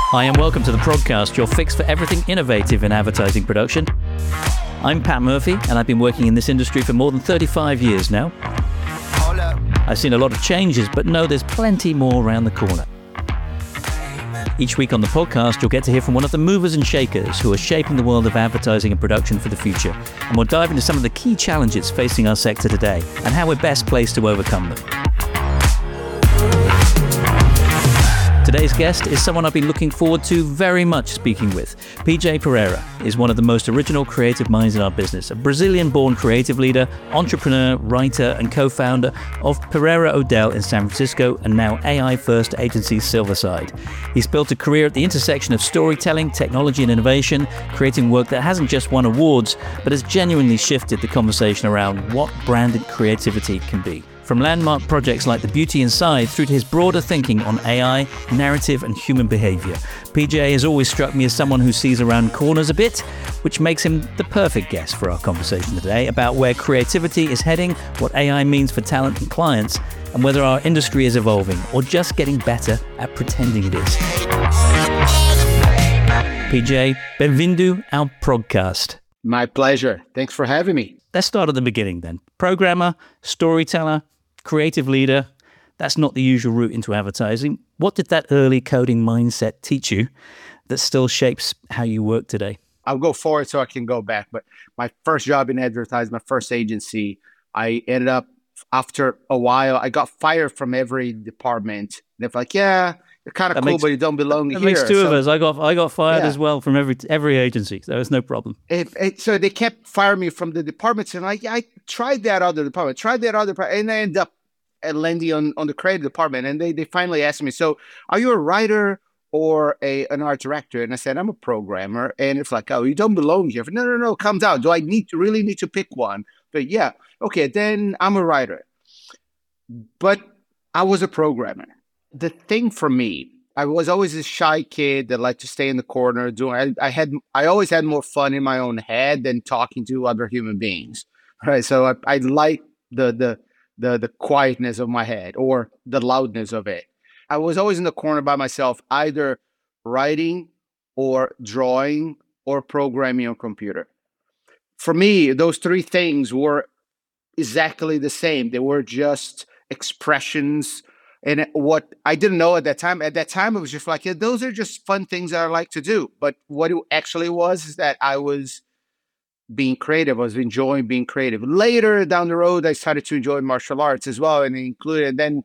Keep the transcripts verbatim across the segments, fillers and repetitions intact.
Hi and welcome to the Prodcast, your fix for everything innovative in advertising production. I'm Pat Murphy and I've been working in this industry for more than thirty-five years now. I've seen a lot of changes, but know there's plenty more around the corner. Each week on the podcast, you'll get to hear from one of the movers and shakers who are shaping the world of advertising and production for the future. And we'll dive into some of the key challenges facing our sector today and how we're best placed to overcome them. Today's guest is someone I've been looking forward to very much speaking with. P J Pereira is one of the most original creative minds in our business, a Brazilian-born creative leader, entrepreneur, writer, and co-founder of Pereira Odell in San Francisco and now A I-first agency Silverside. He's built a career at the intersection of storytelling, technology, and innovation, creating work that hasn't just won awards, but has genuinely shifted the conversation around what branded creativity can be. From landmark projects like The Beauty Inside through to his broader thinking on A I, narrative and human behavior, P J has always struck me as someone who sees around corners a bit, which makes him the perfect guest for our conversation today about where creativity is heading, what A I means for talent and clients, and whether our industry is evolving or just getting better at pretending it is. P J, bem-vindo ao Prodcast. My pleasure. Thanks for having me. Let's start at the beginning then. Programmer, storyteller, creative leader, that's not the usual route into advertising. What did that early coding mindset teach you that still shapes how you work today? I'll go forward so I can go back. But my first job in advertising, my first agency, I ended up, after a while, I got fired from every department. They're like, yeah, you're kind of cool, makes, but you don't belong that here. That makes two so, of us. I got I got fired yeah. as well from every every agency. So it's no problem. It, it, so they kept firing me from the departments. And like, yeah, I tried that other department, tried that other department, and I ended up landing on, on the creative department. And they, they finally asked me, so are you a writer or a an art director? And I said, I'm a programmer. And it's like, oh, you don't belong here. No, no, no, calm down. Do I need to really need to pick one? But yeah, okay, then I'm a writer. But I was a programmer. The thing for me, I was always a shy kid that liked to stay in the corner. Doing, I, I had, I always had more fun in my own head than talking to other human beings. Right, so I, I like the the the the quietness of my head or the loudness of it. I was always in the corner by myself, either writing or drawing or programming on computer. For me, those three things were exactly the same. They were just expressions. And what I didn't know at that time, at that time, it was just like, yeah, those are just fun things that I like to do. But what it actually was is that I was being creative. I was enjoying being creative. Later down the road, I started to enjoy martial arts as well. And it included, then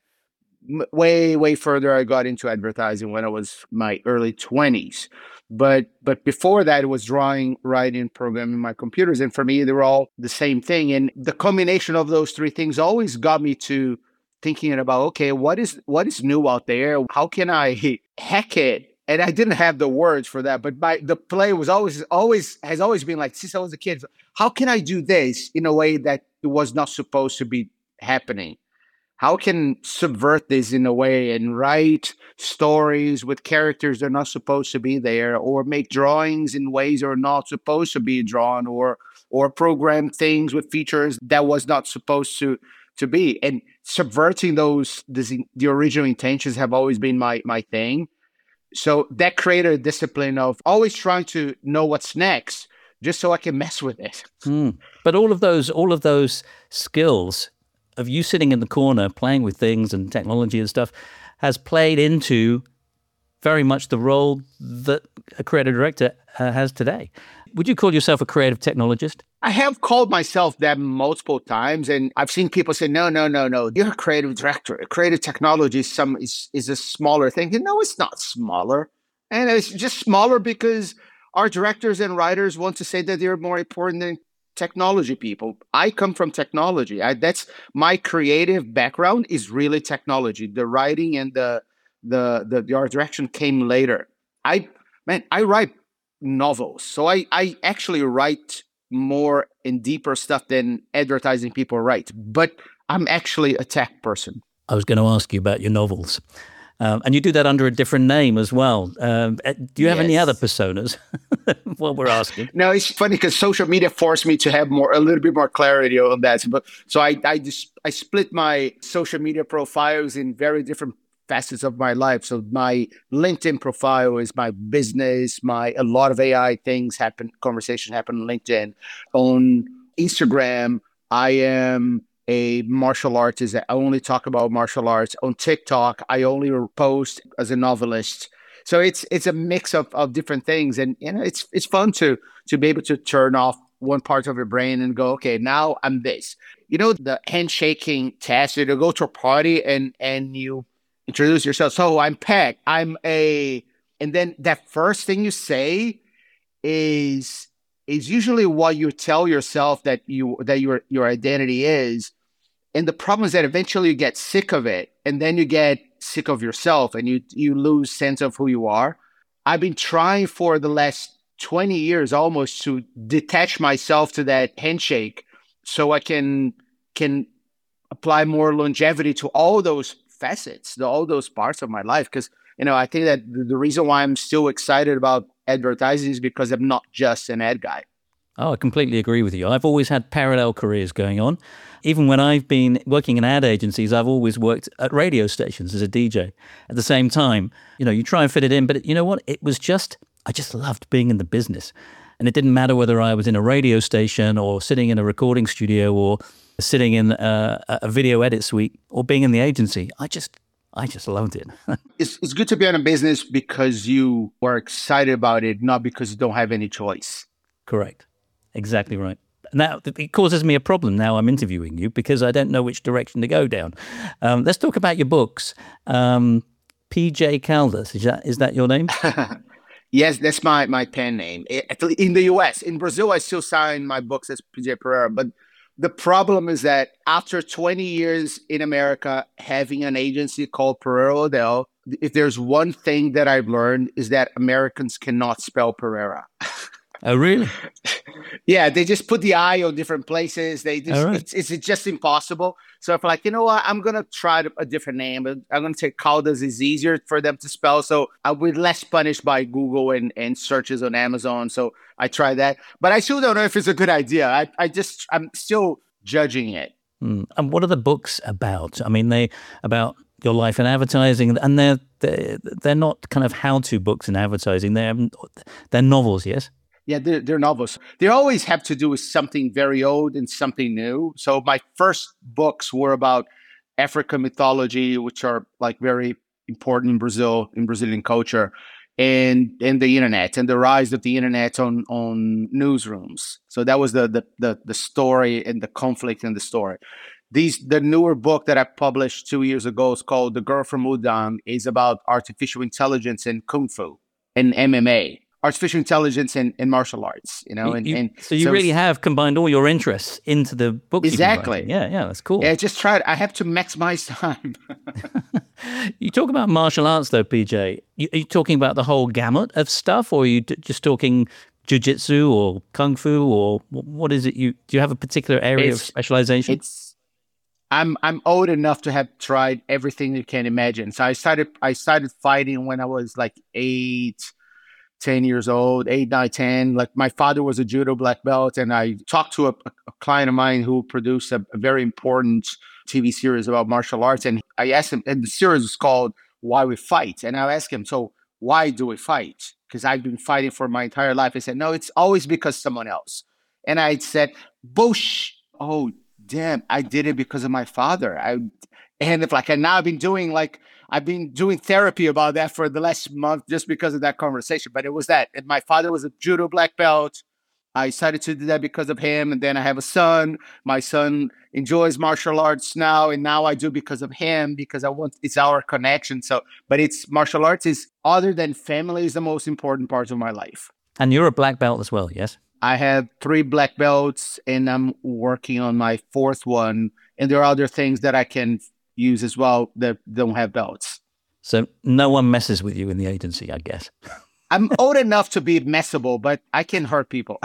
way, way further, I got into advertising when I was my early twenties. But but before that, it was drawing, writing, programming my computers. And for me, they were all the same thing. And the combination of those three things always got me to thinking about, okay, what is what is new out there? How can I hack it? And I didn't have the words for that, but my the play was always always has always been like, since I was a kid, how can I do this in a way that it was not supposed to be happening? How can subvert this in a way and write stories with characters that are not supposed to be there, or make drawings in ways that are not supposed to be drawn, or or program things with features that was not supposed to to be. And subverting those, this, the original intentions have always been my my thing. So that created a discipline of always trying to know what's next, just so I can mess with it. Mm. But all of those, all of those skills of you sitting in the corner playing with things and technology and stuff has played into very much the role that a creative director uh, has today. Would you call yourself a creative technologist? I have called myself that multiple times, and I've seen people say, no, no, no, no, you're a creative director. A creative technology is, some, is, is a smaller thing. And no, it's not smaller. And it's just smaller because our directors and writers want to say that they're more important than technology people. I come from technology. I, that's my creative background is really technology. The writing and the, the, the, the art direction came later. I, man, I write novels. So I, I actually write more and deeper stuff than advertising people write, but I'm actually a tech person. I was going to ask you about your novels. Um, and you do that under a different name as well. Um, do you have yes. any other personas? What we're asking. No, it's funny because social media forced me to have more, a little bit more clarity on that. But so I, I just I split my social media profiles in very different facets of my life. So my LinkedIn profile is my business. My a lot of A I things happen, conversation happen on LinkedIn. On Instagram, I am a martial artist. I only talk about martial arts. On TikTok, I only post as a novelist. So it's it's a mix of, of different things, and you know it's it's fun to to be able to turn off one part of your brain and go, okay, now I'm this. You know, the handshaking test. You go to a party and and you introduce yourself. So I'm Peck. I'm a, and then that first thing you say is is usually what you tell yourself that you that your your identity is. And the problem is that eventually you get sick of it, and then you get sick of yourself, and you you lose sense of who you are. I've been trying for the last twenty years almost to detach myself to that handshake, so I can can apply more longevity to all those facets, to all those parts of my life. Because you know, I think that the, the reason why I'm still excited about advertising is because I'm not just an ad guy. Oh, I completely agree with you. I've always had parallel careers going on. Even when I've been working in ad agencies, I've always worked at radio stations as a D J. At the same time, you know, you try and fit it in, but you know what? It was just, I just loved being in the business. And it didn't matter whether I was in a radio station or sitting in a recording studio or sitting in a, a video edit suite or being in the agency. I just, I just loved it. it's, it's good to be in a business because you are excited about it, not because you don't have any choice. Correct. Exactly right. Now, it causes me a problem now I'm interviewing you because I don't know which direction to go down. Um, let's talk about your books. Um, P J Caldas, is that is that your name? Yes, that's my, my pen name. In the U S. In Brazil, I still sign my books as P J Pereira. But the problem is that after twenty years in America, having an agency called Pereira Odell, if there's one thing that I've learned is that Americans cannot spell Pereira. Oh, really? Yeah, they just put the I on different places. They just, right. it's, it's just impossible. So if I'm like, you know what, I'm going to try a different name. I'm going to say Caldas is easier for them to spell. So I'll be less punished by Google and, and searches on Amazon. So I try that. But I still don't know if it's a good idea. I, I just, I'm still judging it. Mm. And what are the books about? I mean, they about your life in advertising, and they're, they're, they're not kind of how-to books in advertising. They're, they're novels, yes? Yeah, they're, they're novels. They always have to do with something very old and something new. So my first books were about African mythology, which are like very important in Brazil, in Brazilian culture, and and the internet and the rise of the internet on on newsrooms. So that was the the the, the story and the conflict in the story. These the newer book that I published two years ago is called The Girl from Udang, is about artificial intelligence and kung fu and M M A. Artificial intelligence and, and martial arts, you know, and, you, and so you so really have combined all your interests into the books. Exactly. Yeah, yeah, that's cool. Yeah, I just tried. I have to maximize time. You talk about martial arts, though, P J. You, are you talking about the whole gamut of stuff, or are you d- just talking jiu-jitsu or kung fu, or what is it? You do you have a particular area it's, of specialization? It's I'm I'm old enough to have tried everything you can imagine. So I started I started fighting when I was like eight. ten years old, eight, nine, ten. Like my father was a judo black belt, and I talked to a, a client of mine who produced a, a very important T V series about martial arts. And I asked him, and the series was called Why We Fight. And I asked him, so why do we fight? Because I've been fighting for my entire life. He said, no, it's always because someone else. And I said, Bush. Oh, damn, I did it because of my father. I And if like, and now I've been doing like, I've been doing therapy about that for the last month just because of that conversation. But it was that. And my father was a judo black belt. I decided to do that because of him. And then I have a son. My son enjoys martial arts now. And now I do because of him, because I want, it's our connection. So, but it's martial arts is, other than family, is the most important part of my life. And you're a black belt as well, yes? I have three black belts and I'm working on my fourth one. And there are other things that I can use as well that don't have belts. So no one messes with you in the agency, I guess. I'm old enough to be messable, but I can hurt people.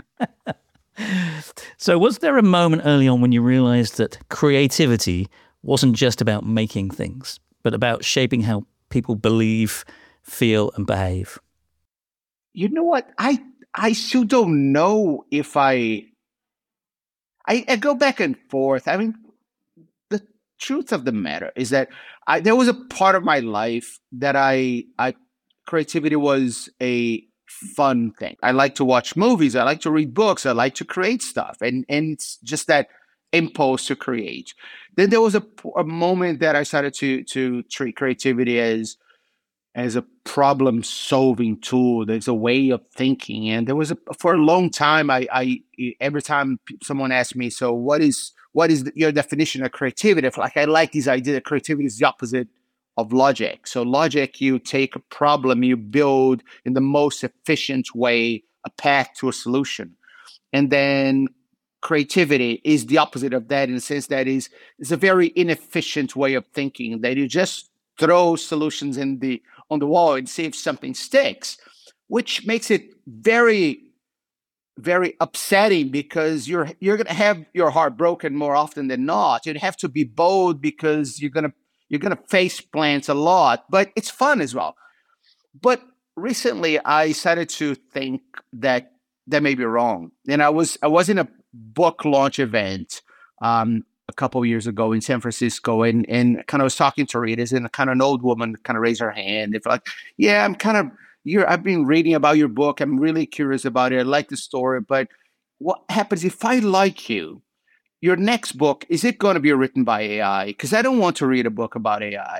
So was there a moment early on when you realized that creativity wasn't just about making things, but about shaping how people believe, feel, and behave? You know what? I I still don't know if I... I, I go back and forth. I mean, truth of the matter is that I, there was a part of my life that I, I creativity was a fun thing. I like to watch movies. I like to read books. I like to create stuff, and and it's just that impulse to create. Then there was a, a moment that I started to to treat creativity as as a problem solving tool. There's a way of thinking, and there was a for a long time. I, I every time someone asked me, so what is what is your definition of creativity? If, like, I like this idea that creativity is the opposite of logic. So logic, you take a problem, you build in the most efficient way a path to a solution, and then creativity is the opposite of that in the sense that is it's a very inefficient way of thinking that you just throw solutions in the on the wall and see if something sticks, which makes it very, very upsetting because you're you're gonna have your heart broken more often than not. You'd have to be bold because you're gonna you're gonna face plants a lot, but it's fun as well. But recently, I started to think that that may be wrong, and I was I was in a book launch event um, a couple of years ago in San Francisco, and and kind of was talking to readers, and kind of an old woman kind of raised her hand. If like, yeah, I'm kind of you're I've been reading about your book. I'm really curious about it. I like the story, but what happens if I like you? Your next book, is it going to be written by A I? Because I don't want to read a book about A I.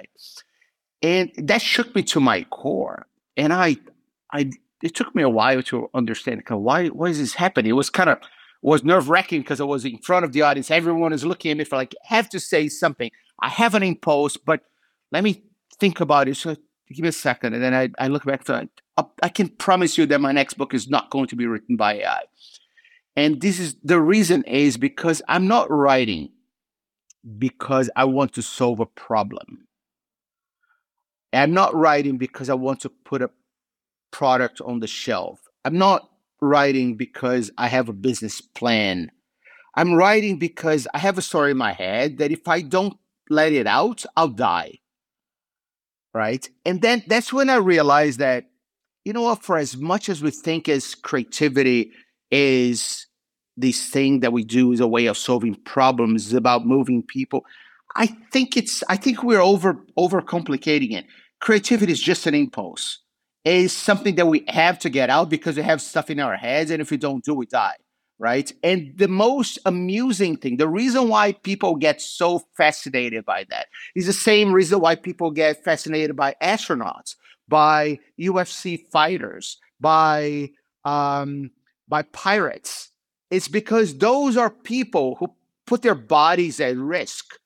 And that shook me to my core. And I, I, it took me a while to understand, why, why is this happening? It was kind of, was nerve wracking because I was in front of the audience. Everyone is looking at me for like, I have to say something. I have an impulse, but let me think about it. So give me a second. And then I, I look back to it. I can promise you that my next book is not going to be written by A I. And this is the reason is because I'm not writing because I want to solve a problem. I'm not writing because I want to put a product on the shelf. I'm not writing because I have a business plan. I'm writing because I have a story in my head that if I don't let it out, I'll die. Right? And then that's when I realized that, you know what, for as much as we think as creativity is this thing that we do is a way of solving problems, is about moving people. I think it's, I think we're over, overcomplicating it. Creativity is just an impulse. It is something that we have to get out because we have stuff in our heads. And if we don't do, we die, right? And the most amusing thing, the reason why people get so fascinated by that is the same reason why people get fascinated by astronauts, by U F C fighters, by, um, by pirates. It's because those are people who put their bodies at risk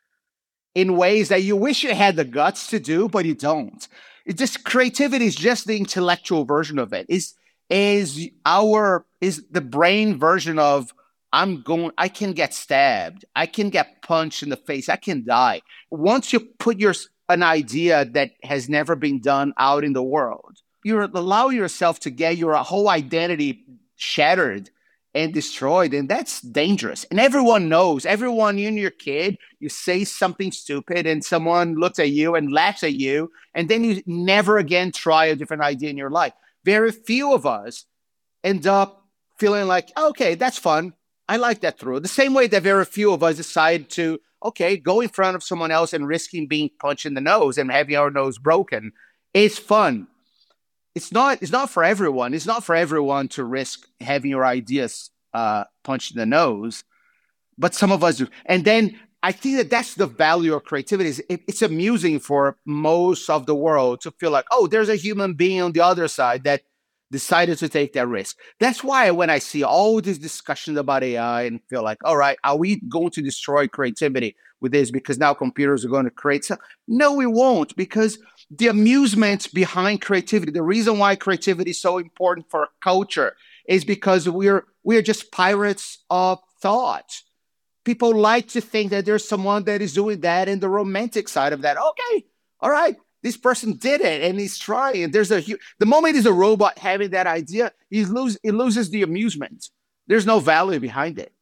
in ways that you wish you had the guts to do, but you don't. It just creativity is just the intellectual version of it. Is is our is the brain version of I'm going. I can get stabbed. I can get punched in the face. I can die. Once you put your an idea that has never been done out in the world, you allow yourself to get your whole identity shattered and destroyed, and that's dangerous. And everyone knows, everyone, you and your kid, you say something stupid and someone looks at you and laughs at you, and then you never again try a different idea in your life. Very few of us end up feeling like, okay, that's fun. I like that through. The same way that very few of us decide to, okay, go in front of someone else and risking being punched in the nose and having our nose broken is fun. It's not, it's not for everyone. It's not for everyone to risk having your ideas uh, punched in the nose, but some of us do. And then I think that that's the value of creativity. Is it, it's amusing for most of the world to feel like, oh, there's a human being on the other side that decided to take that risk. That's why when I see all these discussions about A I and feel like, all right, are we going to destroy creativity with this because now computers are going to create stuff? No, we won't, because the amusement behind creativity, the reason why creativity is so important for culture is because we're we're just pirates of thought. People like to think that there's someone that is doing that, and the romantic side of that. Okay, all right, this person did it and he's trying. There's a the moment is a robot having that idea, he lose it loses the amusement. There's no value behind it.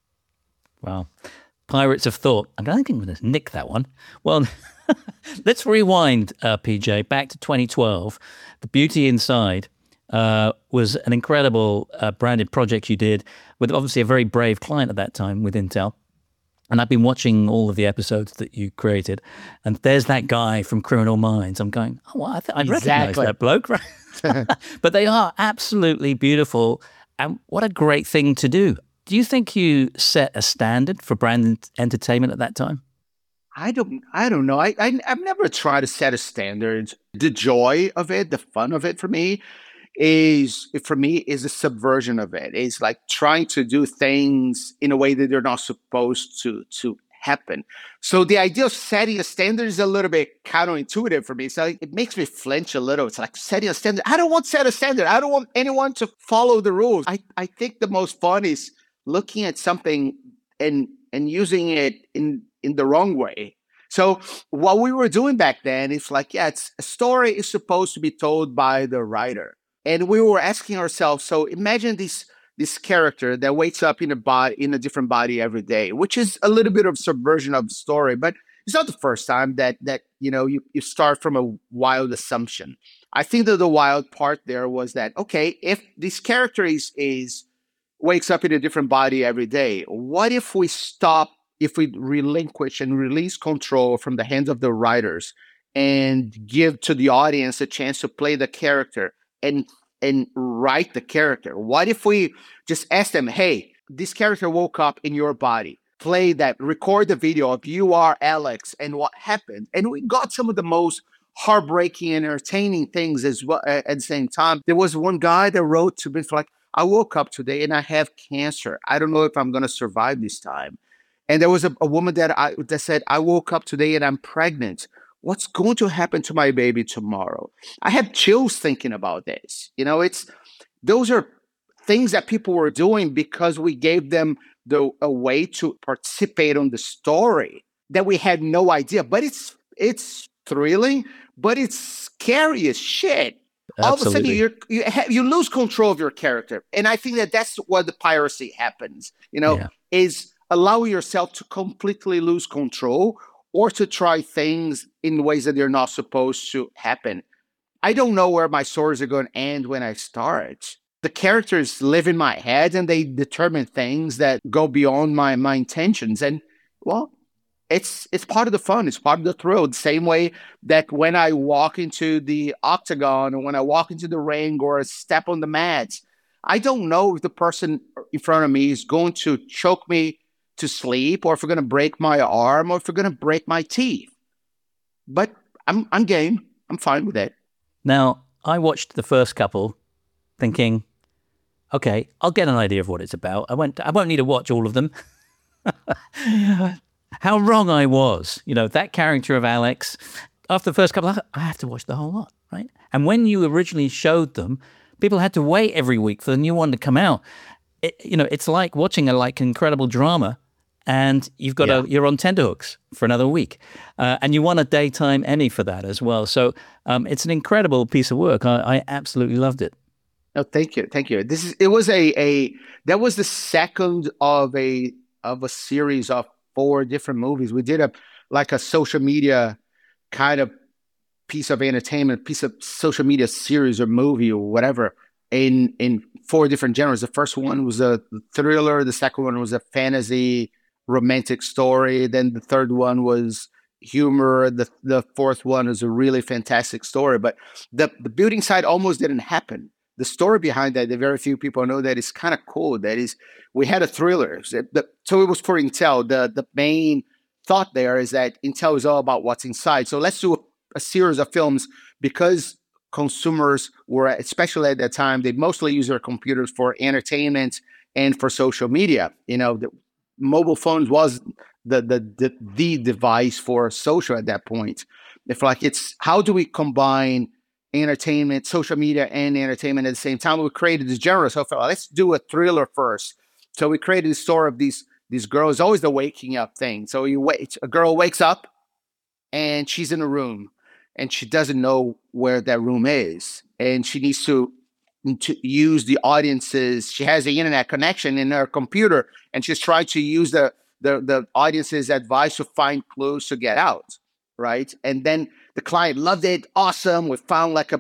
Wow. Pirates of thought. I don't think I'm going to nick that one. Well, let's rewind, uh, P J, back to twenty twelve. The Beauty Inside uh, was an incredible uh, branded project you did with obviously a very brave client at that time with Intel. And I've been watching all of the episodes that you created, and there's that guy from Criminal Minds. I'm going, oh, well, I, th- I Exactly. recognize that bloke, right? But they are absolutely beautiful, and what a great thing to do. Do you think you set a standard for brand entertainment at that time? I don't I don't know. I, I I've never tried to set a standard. The joy of it, the fun of it for me is for me is a subversion of it. It's like trying to do things in a way that they're not supposed to to happen. So the idea of setting a standard is a little bit counterintuitive for me. So it makes me flinch a little. It's like setting a standard. I don't want to set a standard. I don't want anyone to follow the rules. I, I think the most fun is looking at something and and using it in in the wrong way. So what we were doing back then is like, yeah, it's, a story is supposed to be told by the writer. And we were asking ourselves, so imagine this this character that wakes up in a body in a different body every day, which is a little bit of subversion of the story, but it's not the first time that that you know you, you start from a wild assumption. I think that the wild part there was that, okay, if this character is is wakes up in a different body every day, what if we stop, if we relinquish and release control from the hands of the writers and give to the audience a chance to play the character and and write the character? What if we just ask them, hey, this character woke up in your body, play that, record the video of you are Alex and what happened? And we got some of the most heartbreaking, entertaining things as well at the same time. There was one guy that wrote to me like, I woke up today and I have cancer. I don't know if I'm going to survive this time. And there was a, a woman that I that said, I woke up today and I'm pregnant. What's going to happen to my baby tomorrow? I have chills thinking about this. You know, it's those are things that people were doing because we gave them the a way to participate on the story that we had no idea. But it's it's thrilling, but it's scary as shit. All of a sudden, Absolutely. you're, you ha- you lose control of your character, and I think that that's what the piracy happens. You know, Yeah. is allow yourself to completely lose control or to try things in ways that they're not supposed to happen. I don't know where my stories are going to end when I start. The characters live in my head and they determine things that go beyond my my intentions. And well, it's it's part of the fun. It's part of the thrill. The same way that when I walk into the octagon or when I walk into the ring or step on the mats, I don't know if the person in front of me is going to choke me to sleep or if we're going to break my arm or if we're going to break my teeth. But I'm I'm game. I'm fine with it. Now, I watched the first couple thinking, okay, I'll get an idea of what it's about. I won't, I won't need to watch all of them. How wrong I was. You know, that character of Alex, after the first couple, I have to watch the whole lot, right? And when you originally showed them, people had to wait every week for the new one to come out. It, you know, it's like watching a like incredible drama, and you've got Yeah. a you're on tenterhooks for another week, uh, and you won a daytime Emmy for that as well. So um, it's an incredible piece of work. I, I absolutely loved it. No, thank you, thank you. This is it was a a that was the second of a of a series of four different movies. We did a like a social media kind of piece of entertainment, piece of social media series or movie or whatever in in four different genres. The first one was a thriller. The second one was a fantasy romantic story. Then the third one was humor. The the fourth one is a really fantastic story. But the the building side almost didn't happen. The story behind that, the very few people know that is kind of cool. That is, we had a thriller. So the- so it was for Intel. The the main thought there is that Intel is all about what's inside. So let's do a, a series of films because consumers were, especially at that time, they mostly use their computers for entertainment and for social media. You know, the mobile phones was the the the, the device for social at that point. If like it's how do we combine entertainment, social media, and entertainment at the same time? We created this genre. So I thought, let's do a thriller first. So we created the story of these these girls. Always the waking up thing. So you wait, a girl wakes up and she's in a room and she doesn't know where that room is, and she needs to to use the audience's. She has the internet connection in her computer, and she's trying to use the the the audience's advice to find clues to get out, right? And then the client loved it. Awesome. We found like a, a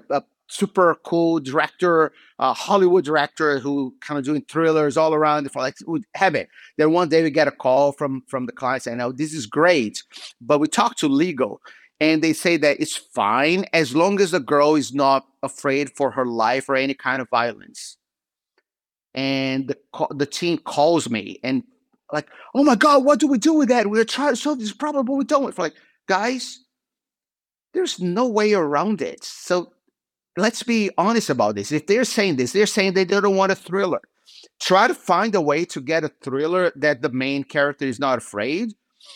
super cool director, uh, Hollywood director who kind of doing thrillers all around. For like, would have it. Then one day we get a call from from the client saying, "No, this is great," but we talked to legal, and they say that it's fine as long as the girl is not afraid for her life or any kind of violence. And the the team calls me and like, "Oh my God, what do we do with that? We're trying to solve this problem, but we don't." It's like, guys, there's no way around it. So let's be honest about this. If they're saying this, they're saying they don't want a thriller. Try to find a way to get a thriller that the main character is not afraid,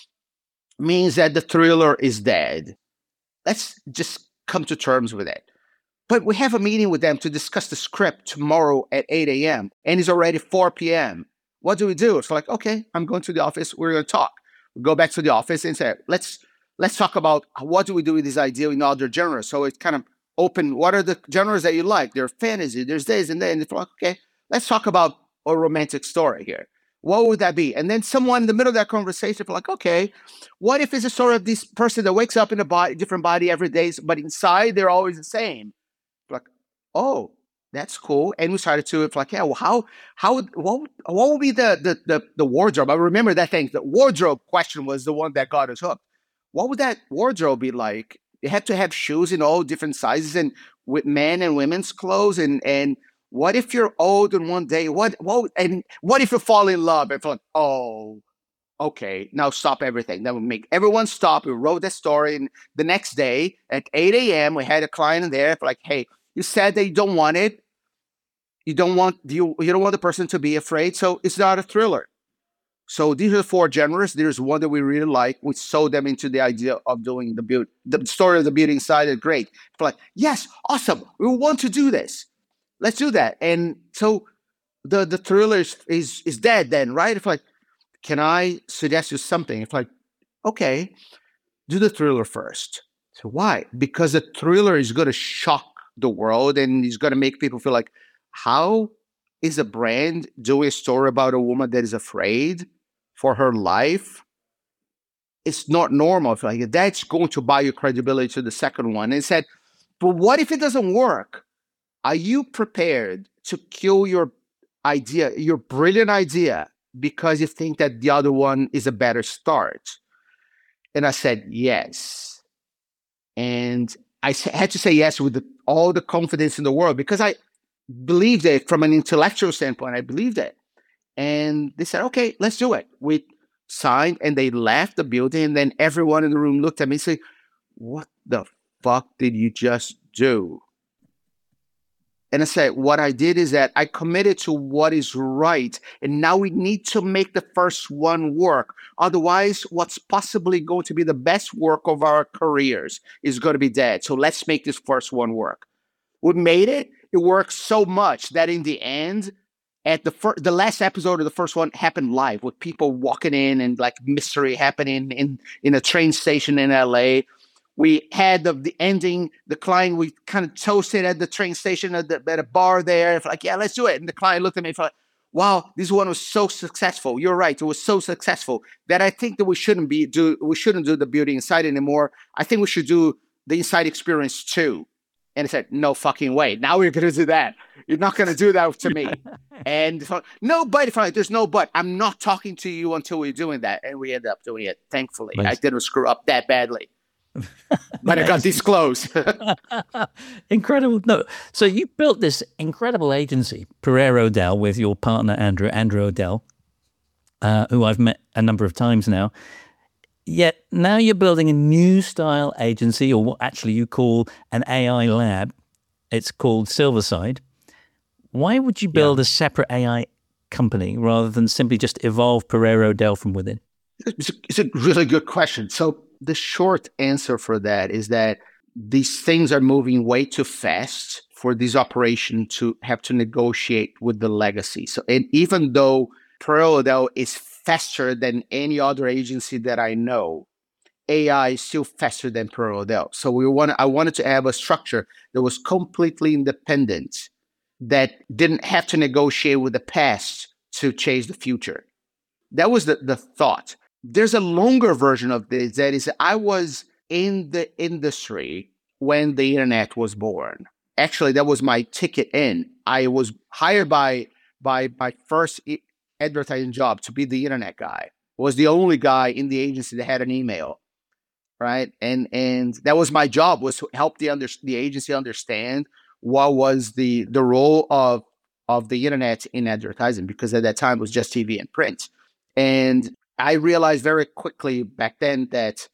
means that the thriller is dead. Let's just come to terms with it. But we have a meeting with them to discuss the script tomorrow at eight a.m. and it's already four p.m. What do we do? It's like, okay, I'm going to the office. We're going to talk. We go back to the office and say, let's let's talk about what do we do with this idea in other genres. So it's kind of open. What are the genres that you like? There's fantasy, there's this and that. And it's like, okay, let's talk about a romantic story here. What would that be? And then someone in the middle of that conversation, like, okay, what if it's a story of this person that wakes up in a body, different body every day, but inside they're always the same? Like, oh, that's cool. And we started to, it's like, yeah, well, how, how, what, what would be the, the, the, the wardrobe? I remember that thing. The wardrobe question was the one that got us hooked. What would that wardrobe be like? You had to have shoes in all different sizes and with men and women's clothes. And, and what if you're old and one day, what, what, and what if you fall in love? And like, oh, okay, now stop everything. Then we make everyone stop. We wrote that story. And the next day at eight a.m., we had a client in there like, hey, you said that you don't want it. You don't want you, you don't want the person to be afraid. So it's not a thriller. So these are the four genres. There's one that we really like. We sold them into the idea of doing the beauty, the story of the beauty inside it. Great. It's like, yes, awesome. We want to do this. Let's do that. And so the, the thriller is, is, is dead then, right? It's like, can I suggest you something? It's like, okay, do the thriller first. So why? Because the thriller is going to shock the world and it's going to make people feel like, how is a brand doing a story about a woman that is afraid for her life? It's not normal. Like, that's going to buy you credibility to the second one. And it said, but what if it doesn't work? Are you prepared to kill your idea, your brilliant idea, because you think that the other one is a better start? And I said, yes. And I had to say yes with the, all the confidence in the world because I believed it from an intellectual standpoint. I believed it. And they said, okay, let's do it. We signed and they left the building. And then everyone in the room looked at me and said, what the fuck did you just do? And I said, what I did is that I committed to what is right. And now we need to make the first one work. Otherwise, what's possibly going to be the best work of our careers is going to be dead. So let's make this first one work. We made it. It worked so much that in the end, at the fir- the last episode of the first one happened live with people walking in and like mystery happening in, in a train station in L A. We had the, the ending, the client, we kind of toasted at the train station at, the, at a bar there. Like, yeah, let's do it. And the client looked at me and like, wow, this one was so successful. You're right. It was so successful that I think that we shouldn't be do we shouldn't do the beauty inside anymore. I think we should do the inside experience too. And I said, no fucking way. Now we're going to do that. You're not going to do that to me. And so, no, but if I, there's no but. I'm not talking to you until we're doing that. And we ended up doing it, thankfully. Nice. I didn't screw up that badly. But I got this close. Incredible. No, so you built this incredible agency, Pereira O'Dell, with your partner, Andrew, Andrew O'Dell, uh, who I've met a number of times now. Yet now you're building a new style agency, or what actually you call an A I lab. It's called Silverside. Why would you build yeah. a separate A I company rather than simply just evolve Pereira O'Dell from within? It's a, it's a really good question. So the short answer for that is that these things are moving way too fast for this operation to have to negotiate with the legacy. So, and even though Pereira O'Dell is faster than any other agency that I know, A I is still faster than Pereira O'Dell. So we want I wanted to have a structure that was completely independent, that didn't have to negotiate with the past to change the future. That was the, the thought. There's a longer version of this that is I was in the industry when the internet was born. actually, that was my ticket in. I was hired by by my first e- advertising job to be the internet guy. Was the only guy in the agency that had an email, right? And and that was my job, was to help the under, the agency understand what was the the role of of the internet in advertising, because at that time it was just T V and print. And I realized very quickly back then that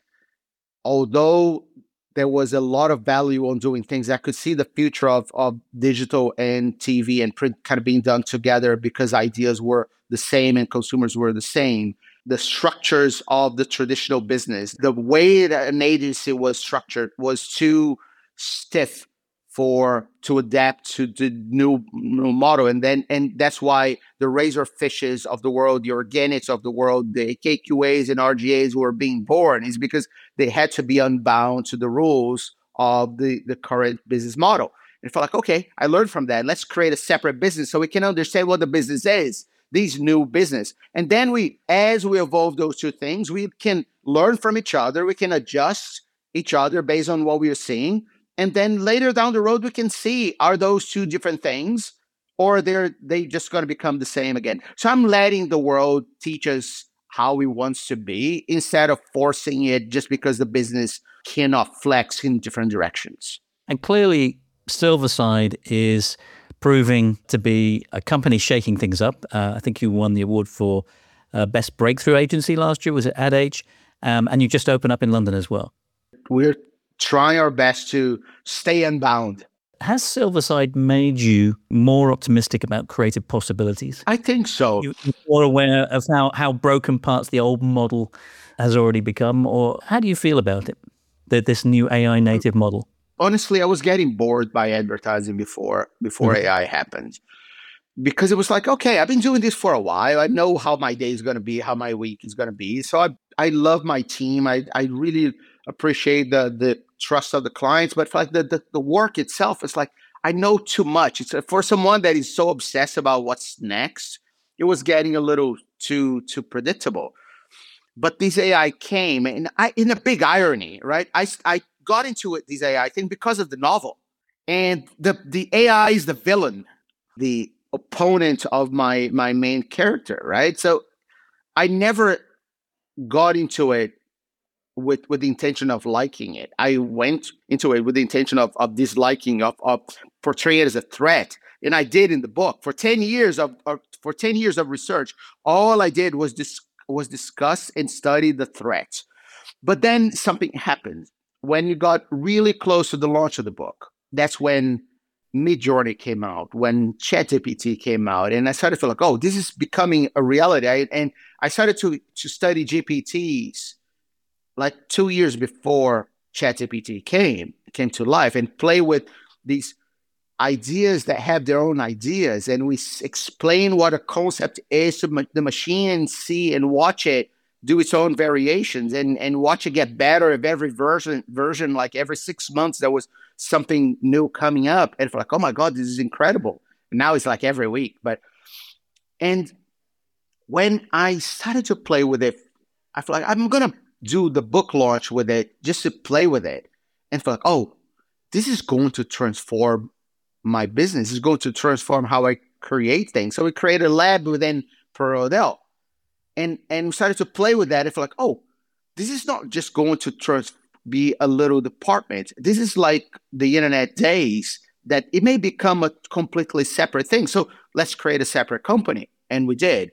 although there was a lot of value on doing things, I could see the future of, of digital and T V and print kind of being done together because ideas were the same and consumers were the same. The structures of the traditional business, the way that an agency was structured was too stiff for to adapt to the new, new model. And then and that's why the razor fishes of the world, the organics of the world, the K Q As and R G As were being born, is because they had to be unbound to the rules of the, the current business model. And I felt like, okay, I learned from that. Let's create a separate business so we can understand what the business is, these new business. And then we, as we evolve those two things, we can learn from each other. We can adjust each other based on what we are seeing. And then later down the road, we can see, are those two different things, or they're they just going to become the same again? So I'm letting the world teach us how it wants to be instead of forcing it just because the business cannot flex in different directions. And clearly, Silverside is proving to be a company shaking things up. Uh, I think you won the award for uh, Best Breakthrough Agency last year. Was it Ad Age? Um, and you just opened up in London as well. We're trying our best to stay unbound. Has Silverside made you more optimistic about creative possibilities? I think so. You're more aware of how, how broken parts the old model has already become, or how do you feel about it, the, this new A I native model? Honestly, I was getting bored by advertising before before mm-hmm. A I happened, because it was like, okay, I've been doing this for a while. I know how my day is going to be, how my week is going to be. So I I love my team. I I really appreciate the the trust of the clients, but for like the, the the work itself, it's like I know too much. It's for someone that is so obsessed about what's next. It was getting a little too too predictable. But this A I came, and I, in a big irony, right? I I got into it, this A I thing, because of the novel, and the the A I is the villain, the opponent of my my main character, right? So I never got into it with with the intention of liking it. I went into it with the intention of of disliking, of of portraying it as a threat, and I did in the book. For ten years of, of for ten years of research, all I did was dis, was discuss and study the threat. But then something happened when you got really close to the launch of the book. That's when Midjourney came out, when ChatGPT came out, and I started to feel like, oh, this is becoming a reality. I, and I started to to study G P Ts like two years before ChatGPT came came to life, and play with these ideas that have their own ideas, and we s- explain what a concept is to ma- the machine, and see and watch it do its own variations, and and watch it get better of every version version like every six months there was something new coming up, and for like, oh my god, this is incredible. And now it's like every week. But and when I started to play with it, I feel like I'm gonna do the book launch with it just to play with it, and feel like, oh, this is going to transform my business. It's going to transform how I create things. So we created a lab within Perot Odell, and and we started to play with that. I feel like, oh, this is not just going to trans- be a little department. This is like the internet days, that it may become a completely separate thing. So let's create a separate company, and we did.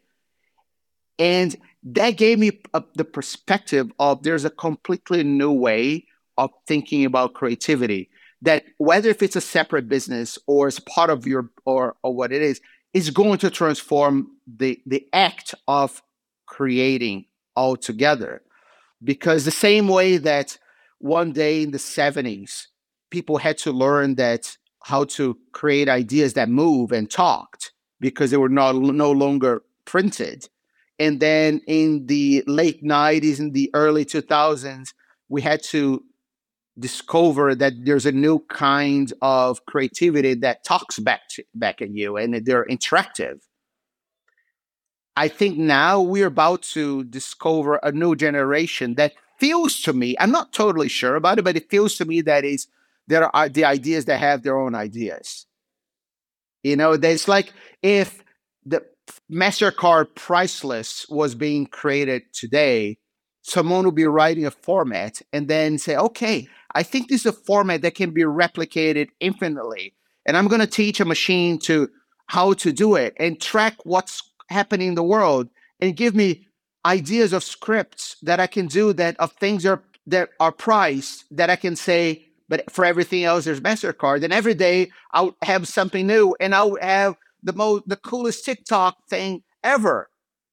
And that gave me a, the perspective of there's a completely new way of thinking about creativity, that whether if it's a separate business or it's part of your, or, or what it is, is going to transform the, the act of creating altogether. Because the same way that one day in the seventies, people had to learn that how to create ideas that move and talked because they were not, no longer printed. And then in the late nineties and the early two thousands, we had to discover that there's a new kind of creativity that talks back to, back at you, and they're interactive. I think now we're about to discover a new generation that feels to me, I'm not totally sure about it, but it feels to me that is there are the ideas that have their own ideas. You know, there's like if the MasterCard price list was being created today, someone will be writing a format and then say, okay, I think this is a format that can be replicated infinitely. And I'm going to teach a machine to how to do it and track what's happening in the world and give me ideas of scripts that I can do that of things are, that are priced that I can say, but for everything else, there's MasterCard. And every day I'll have something new and I'll have the most, the coolest TikTok thing ever.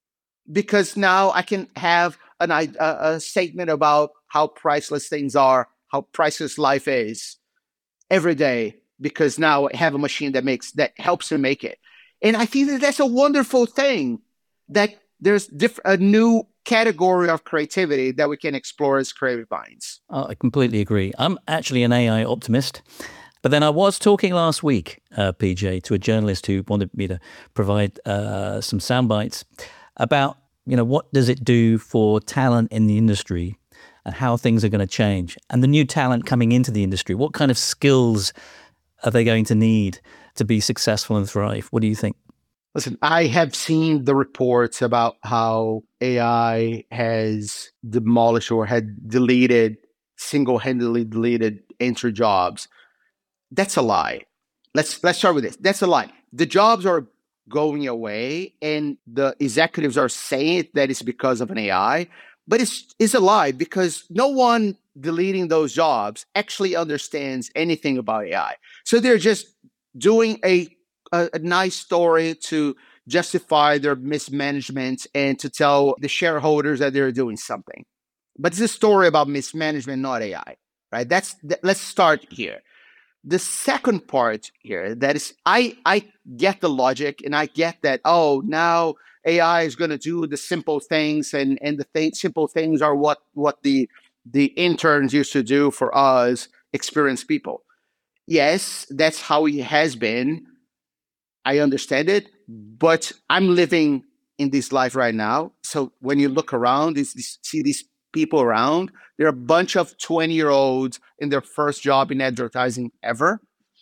Because now I can have an, a, a statement about how priceless things are, how priceless life is every day, because now I have a machine that makes, that helps me make it. And I think that that's a wonderful thing, that there's diff- a new category of creativity that we can explore as creative minds. Oh, I completely agree. I'm actually an A I optimist. But then I was talking last week, uh, P J, to a journalist who wanted me to provide uh, some sound bites about, you know, what does it do for talent in the industry and how things are going to change, and the new talent coming into the industry. What kind of skills are they going to need to be successful and thrive? What do you think? Listen, I have seen the reports about how A I has demolished or had deleted, single-handedly deleted entry jobs. That's a lie. Let's let's start with this. That's a lie. The jobs are going away, and the executives are saying that it's because of an A I, but it's it's a lie, because no one deleting those jobs actually understands anything about A I. So they're just doing a a, a nice story to justify their mismanagement and to tell the shareholders that they're doing something. But it's a story about mismanagement, not A I, right? That's th- let's start here. The second part here, that is, I I get the logic, and I get that, oh, now A I is going to do the simple things, and and the th- simple things are what what the the interns used to do for us experienced people. Yes, that's how it has been. I understand it, but I'm living in this life right now. So when you look around, you see these people around, there are a bunch of twenty year olds in their first job in advertising ever.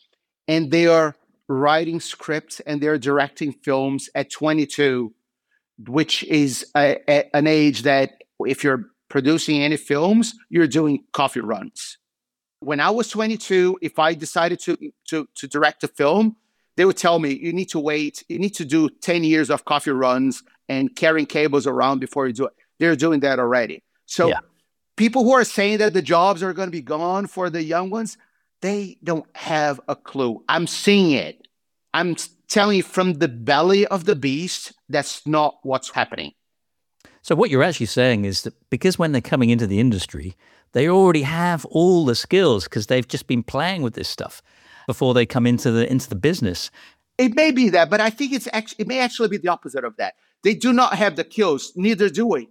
And they are writing scripts and they're directing films at twenty-two, which is a, a, an age that if you're producing any films, you're doing coffee runs. When I was twenty-two, if I decided to, to, to direct a film, they would tell me, you need to wait, you need to do ten years of coffee runs and carrying cables around before you do it. They're doing that already. So yeah. People who are saying that the jobs are going to be gone for the young ones, they don't have a clue. I'm seeing it. I'm telling you from the belly of the beast, that's not what's happening. So what you're actually saying is that because when they're coming into the industry, they already have all the skills because they've just been playing with this stuff before they come into the into the business. It may be that, but I think it's actually, it may actually be the opposite of that. They do not have the skills, neither do we.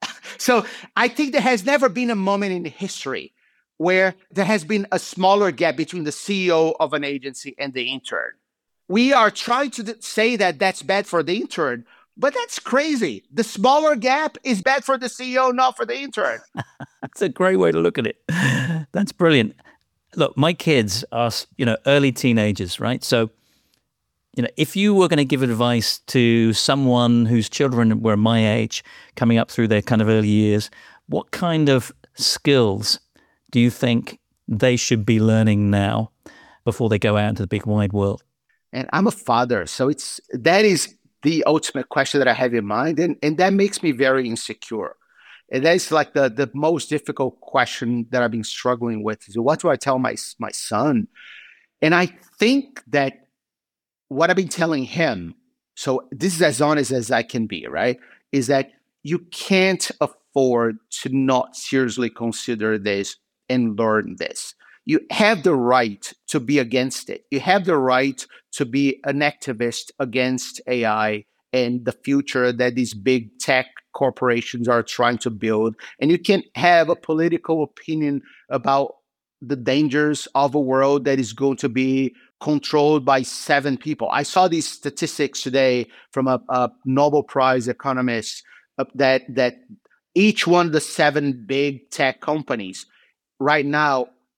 So I think there has never been a moment in history where there has been a smaller gap between the C E O of an agency and the intern. We are trying to say that that's bad for the intern, but that's crazy. The smaller gap is bad for the C E O, not for the intern. That's a great way to look at it. That's brilliant. Look, my kids are, you know, early teenagers, right? So, you know, if you were going to give advice to someone whose children were my age, coming up through their kind of early years, what kind of skills do you think they should be learning now before they go out into the big wide world? And I'm a father, so it's that is the ultimate question that I have in mind, and, and that makes me very insecure. And that's like the, the most difficult question that I've been struggling with is, what do I tell my my son? And I think that what I've been telling him, so this is as honest as I can be, right, is that you can't afford to not seriously consider this and learn this. You have the right to be against it. You have the right to be an activist against A I and the future that these big tech corporations are trying to build. And you can have a political opinion about the dangers of a world that is going to be controlled by seven people. I saw these statistics today from a, a Nobel Prize economist uh, that that each one of the seven big tech companies right now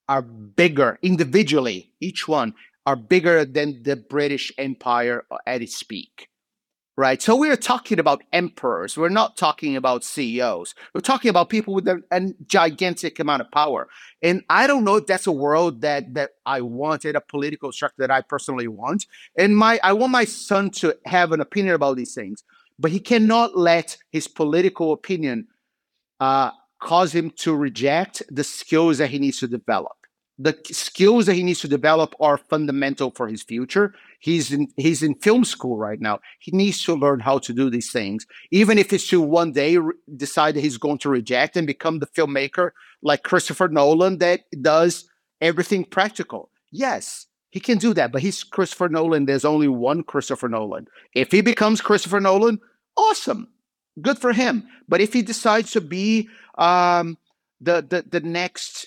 are bigger individually, each one are bigger than the British Empire at its peak. Right. So we're talking about emperors. We're not talking about C E Os. We're talking about people with a, a gigantic amount of power. And I don't know if that's a world that that I wanted, a political structure that I personally want. And my I want my son to have an opinion about these things, but he cannot let his political opinion uh, cause him to reject the skills that he needs to develop. The skills that he needs to develop are fundamental for his future. He's in he's in film school right now. He needs to learn how to do these things, even if it's to one day re- decide that he's going to reject and become the filmmaker like Christopher Nolan that does everything practical. Yes, he can do that, but he's Christopher Nolan. There's only one Christopher Nolan. If he becomes Christopher Nolan, awesome, good for him. But if he decides to be um, the the the next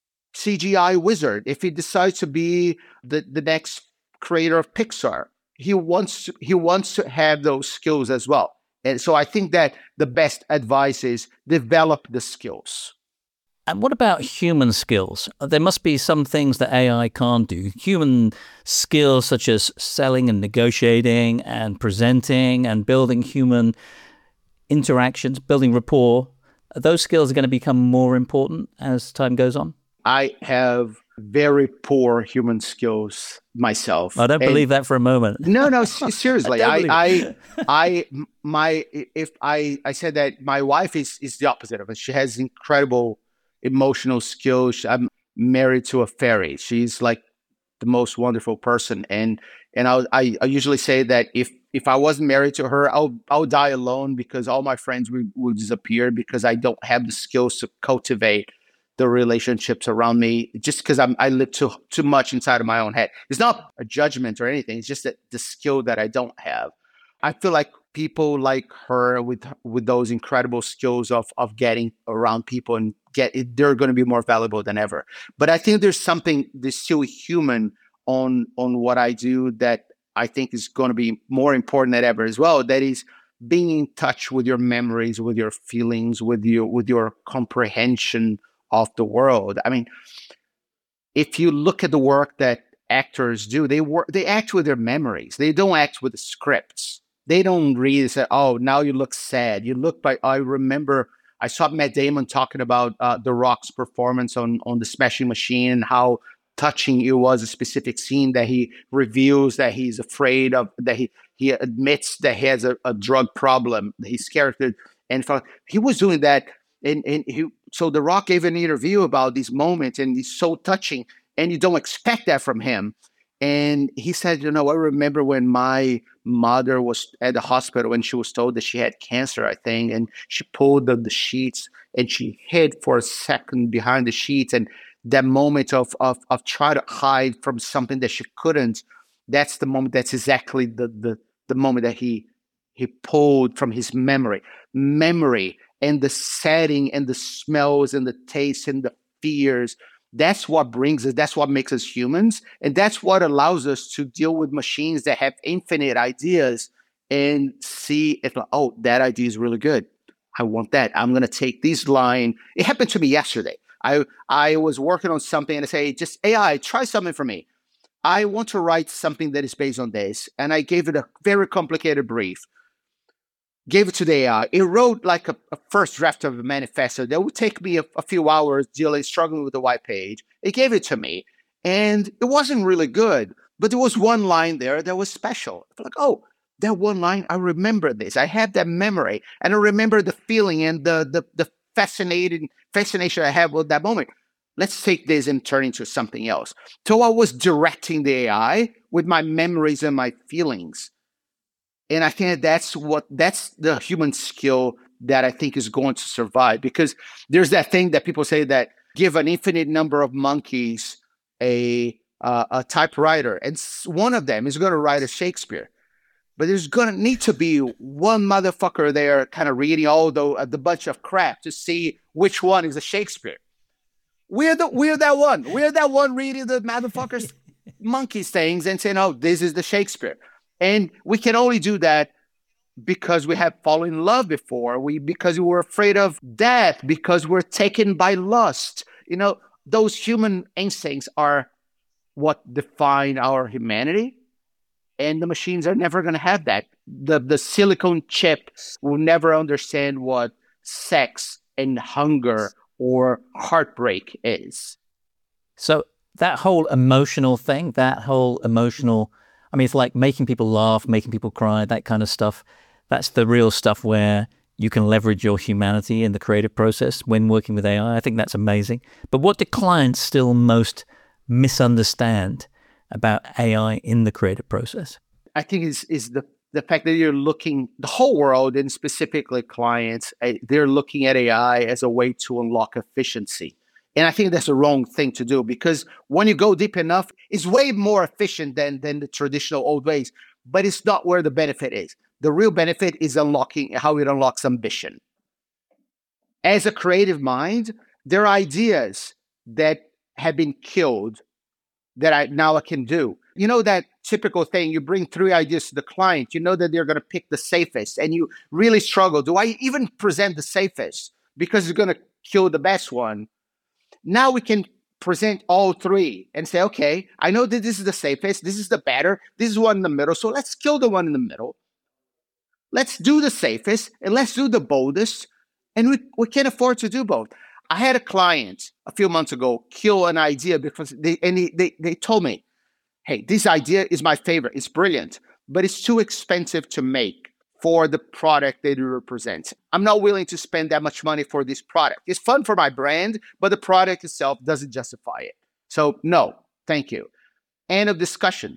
C G I wizard, if he decides to be the, the next creator of Pixar, he wants to, he wants to have those skills as well. And so I think that the best advice is develop the skills. And what about human skills? There must be some things that A I can't do. Human skills such as selling and negotiating and presenting and building human interactions, building rapport, those skills are going to become more important as time goes on? I have very poor human skills myself. I don't and believe that for a moment. No, no, seriously. I, I, I, I, my, if I, I said that my wife is is the opposite of it. She has incredible emotional skills. I'm married to a fairy. She's like the most wonderful person, and and I, I, I usually say that if if I wasn't married to her, I'll I'll die alone because all my friends will, will disappear because I don't have the skills to cultivate the relationships around me, just because I'm I live too too much inside of my own head. It's not a judgment or anything. It's just that the skill that I don't have. I feel like people like her with with those incredible skills of of getting around people and get it, they're going to be more valuable than ever. But I think there's something there's still human on on what I do that I think is going to be more important than ever as well. That is being in touch with your memories, with your feelings, with your with your comprehension of the world. I mean, if you look at the work that actors do, they work, they act with their memories. They don't act with the scripts. They don't read and say, "Oh, now you look sad." You look by. I remember I saw Matt Damon talking about uh, The Rock's performance on on the Smashing Machine and how touching it was, a specific scene that he reveals that he's afraid of, that he he admits that he has a, a drug problem. His character, and he was doing that. And, and he, so The Rock gave an interview about these moments, and he's so touching, and you don't expect that from him. And he said, you know, I remember when my mother was at the hospital and she was told that she had cancer, I think, and she pulled the, the sheets and she hid for a second behind the sheets. And that moment of, of, of trying to hide from something that she couldn't, that's the moment, that's exactly the, the, the moment that he, he pulled from his memory. Memory. And the setting and the smells and the tastes and the fears, that's what brings us, that's what makes us humans. And that's what allows us to deal with machines that have infinite ideas and see if, like, oh, that idea is really good. I want that. I'm going to take this line. It happened to me yesterday. I, I was working on something and I say, just A I, try something for me. I want to write something that is based on this. And I gave it a very complicated brief. Gave it to the A I. It wrote like a, a first draft of a manifesto that would take me a, a few hours dealing, struggling with the white page. It gave it to me, and it wasn't really good, but there was one line there that was special. I felt like, oh, that one line, I remember this. I have that memory, and I remember the feeling and the the, the fascinating fascination I have with that moment. Let's take this and turn into something else. So I was directing the A I with my memories and my feelings. And I think that's what that's the human skill that I think is going to survive, because there's that thing that people say that give an infinite number of monkeys a uh, a typewriter, and one of them is going to write a Shakespeare, but there's going to need to be one motherfucker there, kind of reading all the uh, the bunch of crap to see which one is a Shakespeare. We're the we're that one. We're that one reading the motherfuckers monkeys things and saying, "Oh, this is the Shakespeare." And we can only do that because we have fallen in love before, we because we were afraid of death, because we're taken by lust. You know, those human instincts are what define our humanity. And the machines are never going to have that. The, the silicon chip will never understand what sex and hunger or heartbreak is. So that whole emotional thing, that whole emotional, I mean, it's like making people laugh, making people cry, that kind of stuff. That's the real stuff where you can leverage your humanity in the creative process when working with A I. I think that's amazing. But what do clients still most misunderstand about A I in the creative process? I think is is the the fact that you're looking, the whole world and specifically clients, uh, they're looking at A I as a way to unlock efficiency. And I think that's the wrong thing to do, because when you go deep enough, it's way more efficient than, than the traditional old ways, but it's not where the benefit is. The real benefit is unlocking how it unlocks ambition. As a creative mind, there are ideas that have been killed that I now I can do. You know that typical thing, you bring three ideas to the client, you know that they're going to pick the safest, and you really struggle. Do I even present the safest? Because it's going to kill the best one. Now we can present all three and say, okay, I know that this is the safest, this is the better, this is one in the middle, so let's kill the one in the middle. Let's do the safest, and let's do the boldest, and we, we can afford to do both. I had a client a few months ago kill an idea because they and he, they they told me, hey, this idea is my favorite. It's brilliant, but it's too expensive to make for the product that it represents. I'm not willing to spend that much money for this product. It's fun for my brand, but the product itself doesn't justify it. So no, thank you. End of discussion.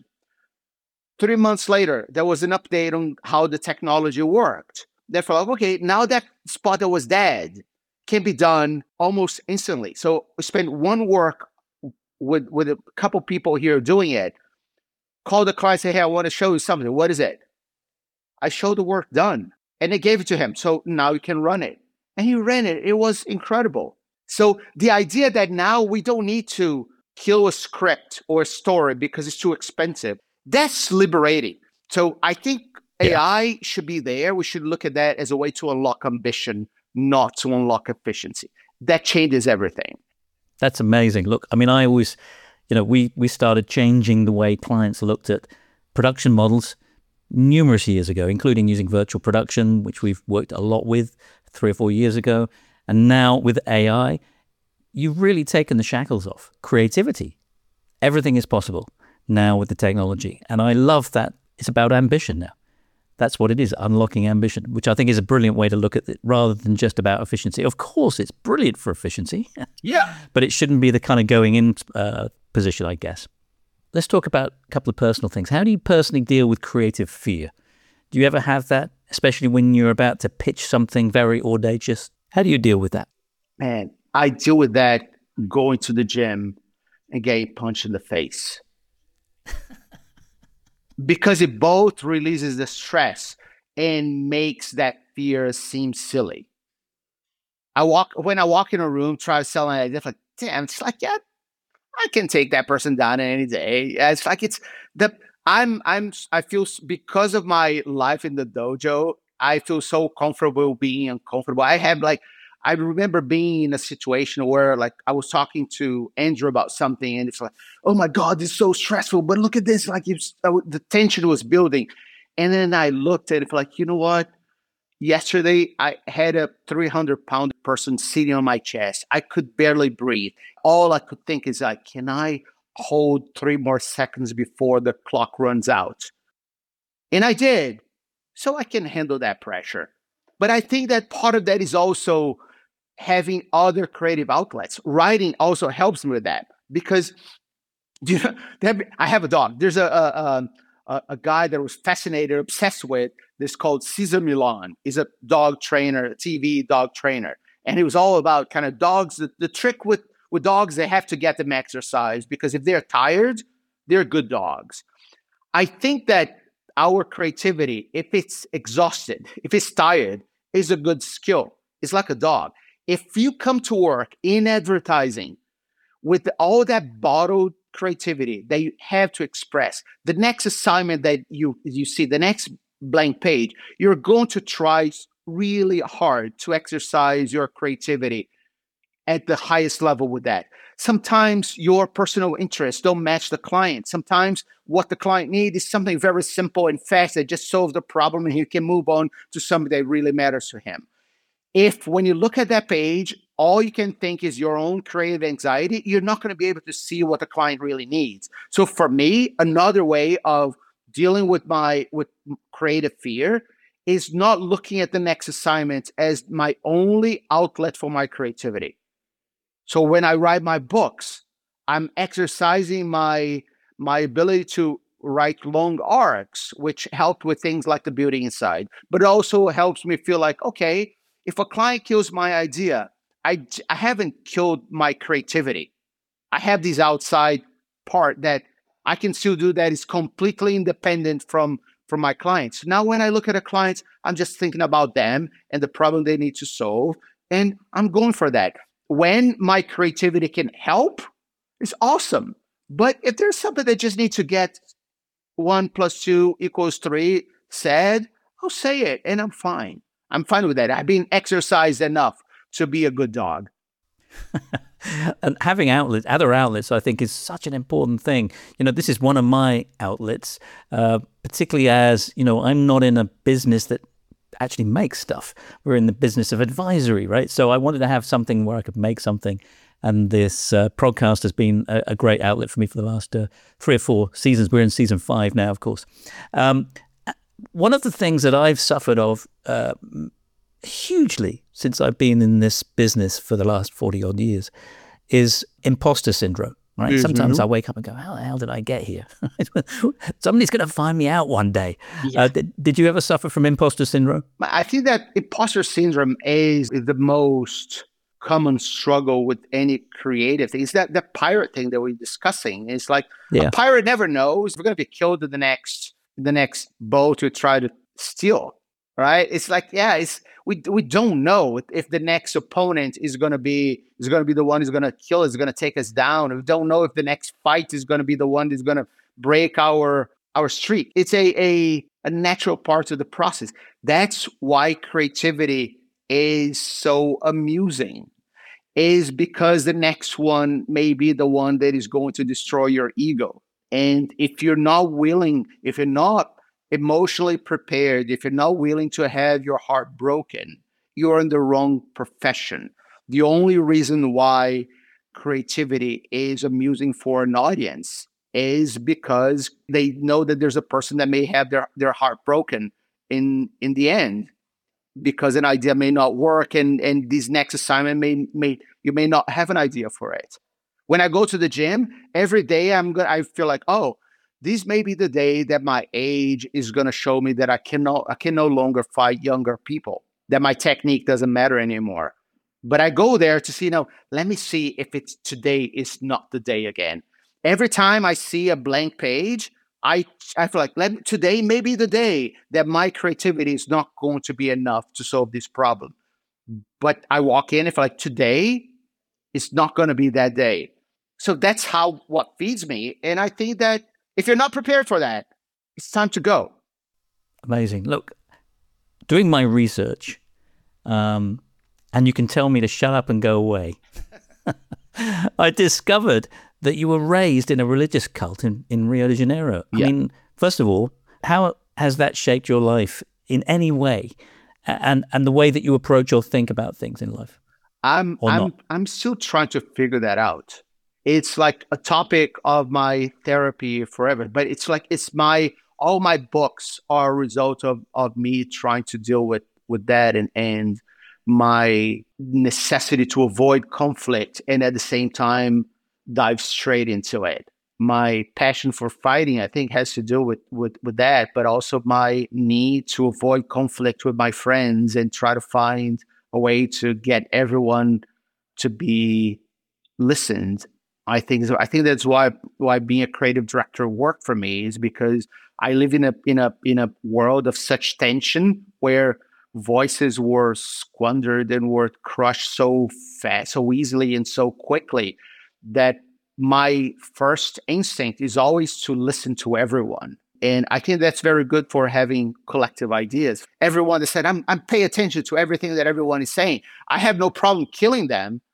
Three months later, there was an update on how the technology worked. Therefore, like, okay, now that spot that was dead can be done almost instantly. So we spent one work with, with a couple people here doing it. Call the client, say, hey, I want to show you something. What is it? I showed the work done, and they gave it to him. So now you can run it. And he ran it. It was incredible. So the idea that now we don't need to kill a script or a story because it's too expensive, that's liberating. So I think A I yeah. should be there. We should look at that as a way to unlock ambition, not to unlock efficiency. That changes everything. That's amazing. Look, I mean, I always, you know, we, we started changing the way clients looked at production models numerous years ago, including using virtual production, which we've worked a lot with three or four years ago. And now with A I, you've really taken the shackles off. Creativity. Everything is possible now with the technology. And I love that it's about ambition now. That's what it is, unlocking ambition, which I think is a brilliant way to look at it rather than just about efficiency. Of course, it's brilliant for efficiency. Yeah. But it shouldn't be the kind of going in uh, position, I guess. Let's talk about a couple of personal things. How do you personally deal with creative fear? Do you ever have that, especially when you're about to pitch something very audacious? How do you deal with that? Man, I deal with that going to the gym and getting punched in the face. Because it both releases the stress and makes that fear seem silly. I walk when I walk in a room, try to sell an idea, it's like, damn, it's like, yeah, I can take that person down any day. It's like it's the I'm I'm I feel because of my life in the dojo, I feel so comfortable being uncomfortable. I have like I remember being in a situation where like I was talking to Andrew about something and it's like, oh my God, this is so stressful. But look at this, like it's, uh, the tension was building. And then I looked at it like, you know what? Yesterday, I had a three hundred pound person sitting on my chest. I could barely breathe. All I could think is like, can I hold three more seconds before the clock runs out? And I did. So I can handle that pressure. But I think that part of that is also having other creative outlets. Writing also helps me with that because you know, I have a dog. There's a, a, a, a guy that was fascinated, obsessed with this called Cesar Millan. He's a dog trainer, a T V dog trainer. And it was all about kind of dogs. The, the trick with, with dogs, they have to get them exercise because if they're tired, they're good dogs. I think that our creativity, if it's exhausted, if it's tired, is a good skill. It's like a dog. If you come to work in advertising with all that bottled creativity that you have to express, the next assignment that you, you see, the next blank page, you're going to try really hard to exercise your creativity. at the highest level with that. Sometimes your personal interests don't match the client. Sometimes what the client needs is something very simple and fast that just solves the problem and he can move on to something that really matters to him. If when you look at that page, all you can think is your own creative anxiety, you're not going to be able to see what the client really needs. So for me, another way of dealing with my with creative fear is not looking at the next assignment as my only outlet for my creativity. So when I write my books, I'm exercising my my ability to write long arcs, which helped with things like the building inside, but it also helps me feel like, okay, if a client kills my idea, I, I haven't killed my creativity. I have this outside part that I can still do that is completely independent from, from my clients. Now, when I look at a client, I'm just thinking about them and the problem they need to solve, and I'm going for that. When my creativity can help, it's awesome. But if there's something that just needs to get one plus two equals three said, I'll say it and I'm fine. I'm fine with that. I've been exercised enough to be a good dog. And having outlets, other outlets, I think is such an important thing. You know, this is one of my outlets, uh, particularly as, you know, I'm not in a business that actually makes stuff. We're in the business of advisory, right? So I wanted to have something where I could make something. And this uh, podcast has been a, a great outlet for me for the last uh, three or four seasons. We're in season five now, of course. Um, one of the things that I've suffered of uh, hugely since I've been in this business for the last forty odd years is imposter syndrome, right? Mm-hmm. Sometimes I wake up and go, how the hell did I get here? Somebody's going to find me out one day. Yeah. Uh, did, did you ever suffer from imposter syndrome? I think that imposter syndrome is the most common struggle with any creative thing. It's that the pirate thing that we're discussing. It's like yeah. a pirate never knows if we're going to be killed in the next the next boat to try to steal, right? It's like, yeah, it's we we don't know if the next opponent is going to be is going to be the one who's going to kill us, is going to take us down. We don't know if the next fight is going to be the one that's going to break our our streak. It's a a a natural part of the process. That's why creativity is so amusing, is because the next one may be the one that is going to destroy your ego. And if you're not willing, if you're not emotionally prepared, if you're not willing to have your heart broken, you're in the wrong profession. The only reason why creativity is amusing for an audience is because they know that there's a person that may have their, their heart broken in, in the end, because an idea may not work, and, and this next assignment may, may you may not have an idea for it. When I go to the gym, every day I'm gonna I feel like, oh, this may be the day that my age is gonna show me that I cannot I can no longer fight younger people, that my technique doesn't matter anymore. But I go there to see, you know, let me see if it's today is not the day again. Every time I see a blank page, I I feel like let, today may be the day that my creativity is not going to be enough to solve this problem. But I walk in, if like today is not going to be that day. So that's how what feeds me. And I think that if you're not prepared for that, it's time to go. Amazing. Look, doing my research, um, and you can tell me to shut up and go away. I discovered that you were raised in a religious cult in, in Rio de Janeiro. Yeah. I mean, first of all, how has that shaped your life in any way, and and the way that you approach or think about things in life? I'm I'm not? I'm still trying to figure that out. It's like a topic of my therapy forever, but it's like it's my all my books are a result of of me trying to deal with with that, and and my necessity to avoid conflict, and at the same time dive straight into it. My passion for fighting, I think, has to do with, with, with that, but also my need to avoid conflict with my friends and try to find a way to get everyone to be listened. I think I think that's why why being a creative director worked for me, is because I live in a in a in a world of such tension where voices were squandered and were crushed so fast, so easily, and so quickly, that my first instinct is always to listen to everyone. And I think that's very good for having collective ideas. Everyone that said, I'm I'm paying attention to everything that everyone is saying. I have no problem killing them,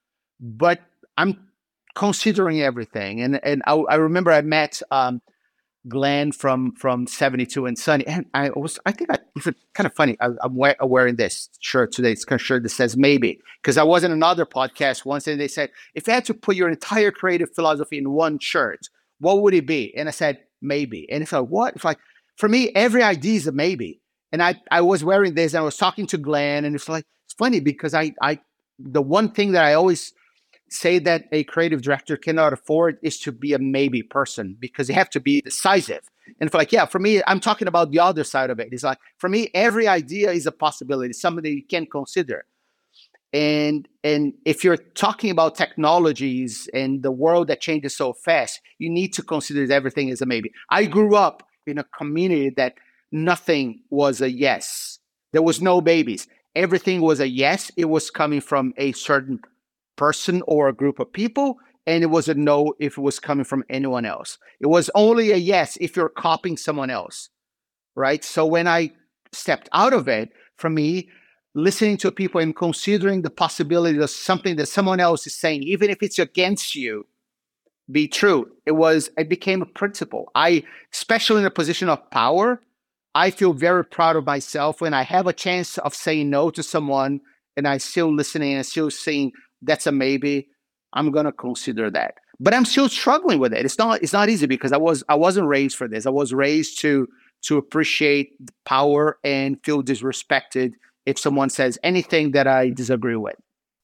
but I'm considering everything. And and I, I remember I met um, Glenn from from seventy-two and Sunny, and I was I think I even kind of funny. I, I'm we- wearing this shirt today. It's kind of shirt that says maybe, because I was in another podcast once and they said, if you had to put your entire creative philosophy in one shirt, what would it be? And I said maybe. And it's like, what? It's like, for me, every idea is a maybe. And I I was wearing this and I was talking to Glenn, and it's like, it's funny because I I the one thing that I always say that a creative director cannot afford is to be a maybe person, because you have to be decisive. And for like, yeah, for me, I'm talking about the other side of it. It's like, for me, every idea is a possibility, something that you can consider. And and if you're talking about technologies and the world that changes so fast, you need to consider everything as a maybe. I grew up in a community that nothing was a yes. There was no babies. Everything was a yes. It was coming from a certain person or a group of people, and it was a no if it was coming from anyone else. It was only a yes if you're copying someone else, right? So when I stepped out of it, for me, listening to people and considering the possibility of something that someone else is saying, even if it's against you, be true. It was, it became a principle. I, especially in a position of power, I feel very proud of myself when I have a chance of saying no to someone and I still listening and still saying, that's a maybe, I'm going to consider that. But I'm still struggling with it. It's not, it's not easy because I was, I wasn't raised for this. I was raised to, to appreciate power and feel disrespected if someone says anything that I disagree with.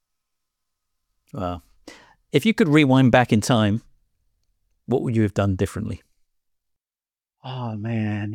Wow. If you could rewind back in time, what would you have done differently? Oh, man.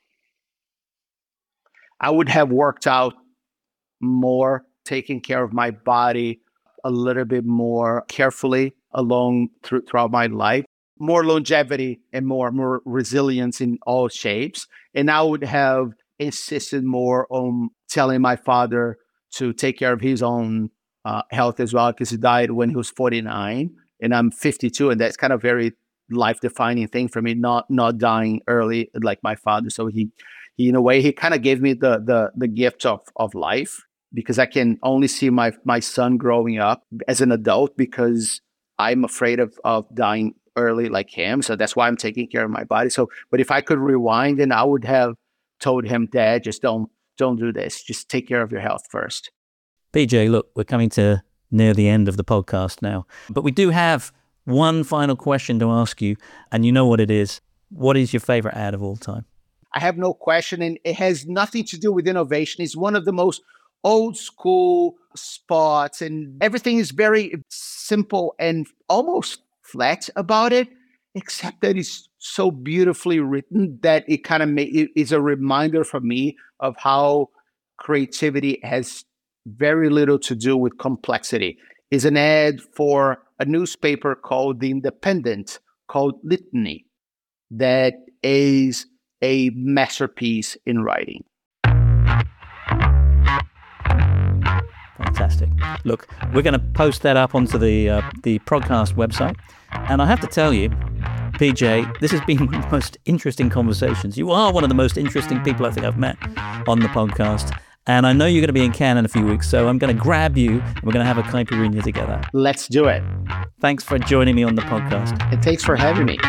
I would have worked out more, taking care of my body a little bit more carefully along through, throughout my life, more longevity and more, more resilience in all shapes. And I would have insisted more on telling my father to take care of his own uh, health as well, because he died when he was forty-nine and I'm fifty-two. And that's kind of very life-defining thing for me, not not dying early like my father. So he, he in a way, he kind of gave me the the the gift of of life, because I can only see my my son growing up as an adult because I'm afraid of of dying early like him. So that's why I'm taking care of my body. So, but if I could rewind, then I would have told him, Dad, just don't don't do this. Just take care of your health first. P J, look, we're coming to near the end of the podcast now, but we do have one final question to ask you, and you know what it is. What is your favorite ad of all time? I have no question, and it has nothing to do with innovation. It's one of the most old school spots, and everything is very simple and almost flat about it, except that it's so beautifully written that it kind of ma- it is a reminder for me of how creativity has very little to do with complexity. It's an ad for a newspaper called The Independent, called Litany, that is a masterpiece in writing. Fantastic. Look, we're going to post that up onto the uh, the podcast website. And I have to tell you, P J, this has been one of the most interesting conversations. You are one of the most interesting people I think I've met on the podcast. And I know you're going to be in Cannes in a few weeks, so I'm going to grab you and we're going to have a caipirinha together. Let's do it. Thanks for joining me on the podcast. And thanks for having me.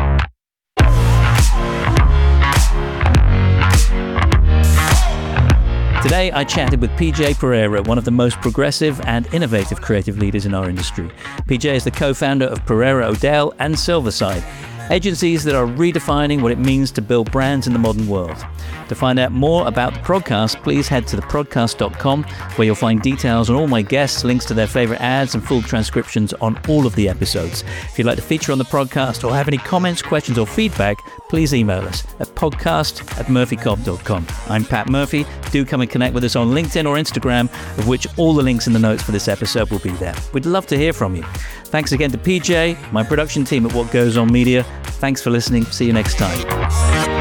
Today, I chatted with P J Pereira, one of the most progressive and innovative creative leaders in our industry. P J is the co-founder of Pereira O'Dell and Silverside, agencies that are redefining what it means to build brands in the modern world. To find out more about the podcast, please head to the podcast dot com, where you'll find details on all my guests, links to their favorite ads, and full transcriptions on all of the episodes. If you'd like to feature on the podcast or have any comments, questions, or feedback, please email us at podcast at murphy cobb dot com. I'm Pat Murphy. Do come and connect with us on LinkedIn or Instagram, of which all the links in the notes for this episode will be there. We'd love to hear from you. Thanks again to P J, my production team at What Goes On Media. Thanks for listening. See you next time.